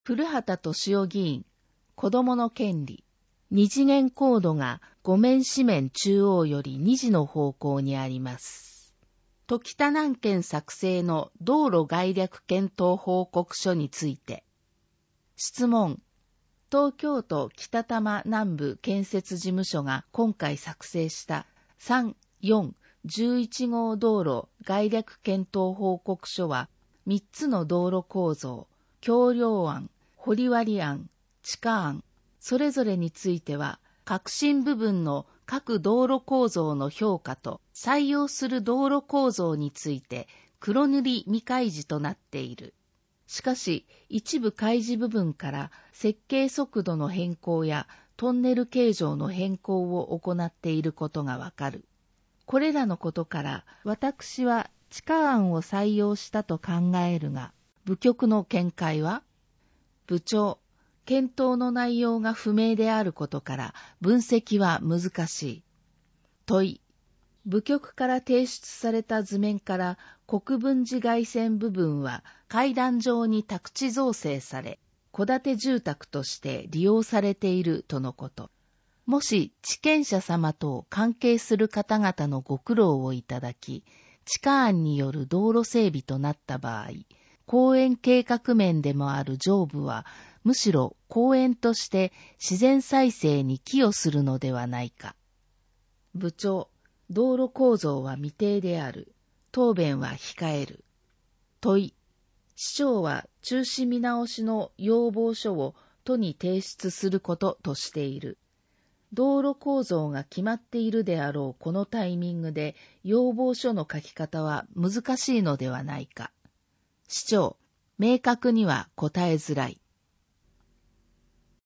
古畑敏夫議員、子どもの権利。二次元コードが5面四面中央より2時の方向にあります。時田南県作成の道路概略検討報告書について。質問。東京都北多摩南部建設事務所が今回作成した3、4、11号道路概略検討報告書は3つの道路構造、橋梁案、掘割案、地下案、それぞれについては、核心部分の各道路構造の評価と採用する道路構造について黒塗り未開示となっている。しかし、一部開示部分から設計速度の変更やトンネル形状の変更を行っていることがわかる。これらのことから、私は地下案を採用したと考えるが、部局の見解は？部長、検討の内容が不明であることから分析は難しい。問い。部局から提出された図面から国分寺外線部分は階段状に宅地造成され、戸建て住宅として利用されているとのこと。もし地権者様と関係する方々のご苦労をいただき、地下案による道路整備となった場合、公園計画面でもある上部は、むしろ公園として自然再生に寄与するのではないか。部長、道路構造は未定である。答弁は控える。問い。市長は中止見直しの要望書を都に提出することとしている。道路構造が決まっているであろうこのタイミングで要望書の書き方は難しいのではないか。市長、明確には答えづらい。